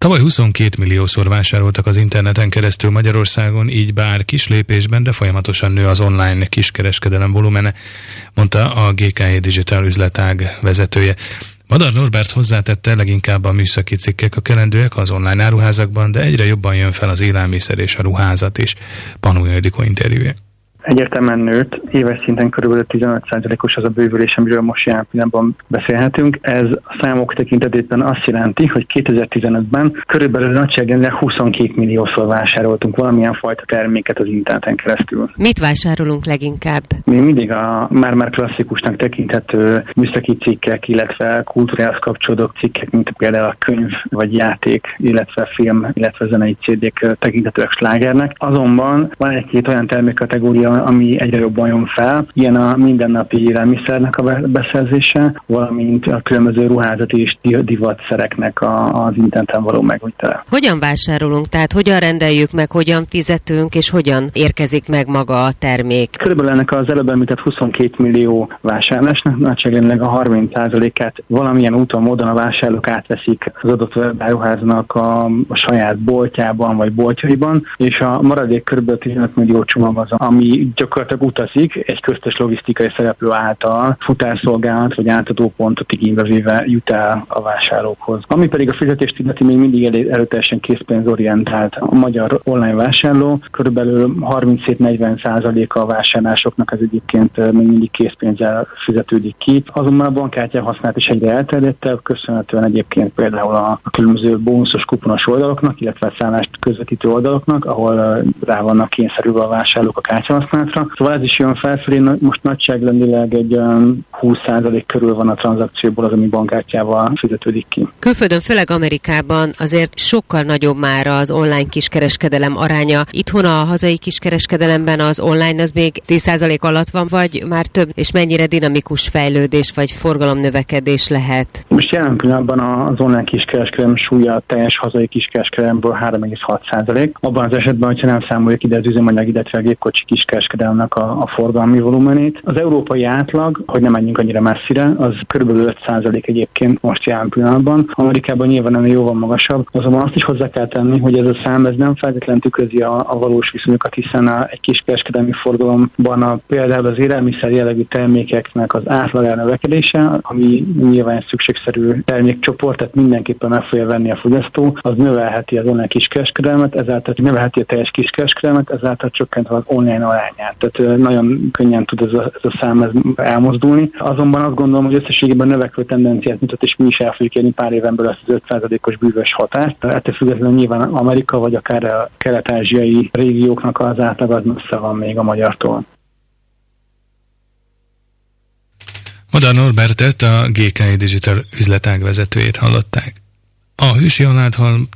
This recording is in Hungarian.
Tavaly 22 milliószor vásároltak az interneten keresztül Magyarországon, így bár kis lépésben, de folyamatosan nő az online kiskereskedelem volumene, mondta a GKI Digital üzletág vezetője. Madar Norbert hozzátette, leginkább a műszaki cikkek a kelendőek az online áruházakban, de egyre jobban jön fel az élelmiszer és a ruházat is. Panó Ildikó interjúja. Egyértelműen nőtt, éves szinten kb. 15%-os az a bővülés, amiről most jelen pillanatban beszélhetünk. Ez a számok tekintetében azt jelenti, hogy 2015-ben körülbelül nagyságrendileg 22 milliószor vásároltunk valamilyen fajta terméket az interneten keresztül. Mit vásárolunk leginkább? Mi mindig a már klasszikusnak tekinthető műszaki cikkek, illetve kultúrához kapcsolódó cikkek, mint például a könyv vagy játék, illetve film, illetve zenei CD-k tekinthetőek slágernek. Azonban van egy-két olyan termékkategória, ami egyre jobban jön fel. Ilyen a mindennapi élelmiszernek a beszerzése, valamint a különböző ruházati és divatszereknek az interneten való megvitele. Hogyan vásárolunk? Tehát hogyan rendeljük meg, hogyan fizetünk, és hogyan érkezik meg maga a termék? Körülbelül ennek az előbb említett 22 millió vásárlásnak nagyságrendileg a 30%-át valamilyen úton, módon a vásárlók átveszik az adott webáruháznak a saját boltjában vagy boltjaiban, és a maradék körülbelül 15 millió csomag az, ami gyakorlatilag utazik egy köztes logisztikai szereplő által futárszolgálat vagy átadópontot igénybe véve jut el a vásárlókhoz. Ami pedig a fizetést illeti, még mindig erőteljesen készpénzorientált a magyar online vásárló. Körülbelül 37-40% a vásárlásoknak az egyébként még mindig készpénzzel fizetődik ki. Azonban a bankkártya használat is egyre elterjedtebb, köszönhetően egyébként például a különböző bónuszos kuponos oldaloknak, illetve szállást közvetítő oldaloknak, ahol rá vannak kényszerülve a vásárlók a kártyahasználatra. Szóval ez is jön felfelé, most nagyságrendileg egy 20% körül van a tranzakcióból az, ami bankkártyával fizetődik ki. Külföldön, főleg Amerikában azért sokkal nagyobb már az online kiskereskedelem aránya. Itthon a hazai kiskereskedelemben az online az még 10% alatt van, vagy már több, és mennyire dinamikus fejlődés vagy forgalomnövekedés lehet? Most jelen pillanatban az online kiskereskedelem súlya a teljes hazai kiskereskedelemből 3,6%. Abban az esetben, hogyha nem számoljuk ide az üzemanyag, illetve a gépkocsi kiskereskedelemnek a forgalmi volumenét. Az európai átlag, hogy nem menjünk annyira messzire, az körülbelül 5% egyébként most jelen pillanatban. Amerikában nyilván ennél jóval magasabb, azonban azt is hozzá kell tenni, hogy ez a szám ez nem feltétlenül tükrözi a valós viszonyokat, hiszen egy kiskereskedelmi forgalomban például az élelmiszer jellegű termékeknek az átlag növekedése, ami nyilván egy szükségszerű termékcsoport, tehát mindenképpen meg fogja venni a fogyasztó, az növelheti az online kiskereskedelmet, ezáltal növelheti a teljes kiskereskedelmet, ezáltal csökkentve az online arányát. Tehát nagyon könnyen tud ez a szám elmozdulni. Azonban azt gondolom, hogy összességében növekvő tendenciát mutat, és mi is el fogjuk érni pár éven belül azt az 5%-os bűvös hatást. Ettől függetlenül nyilván Amerika vagy akár a kelet-ázsiai régióknak az átlag az messze van még a magyartól. Madar Norbertet, a GKI Digital üzletág vezetőjét hallották. A Hűsi Aládhal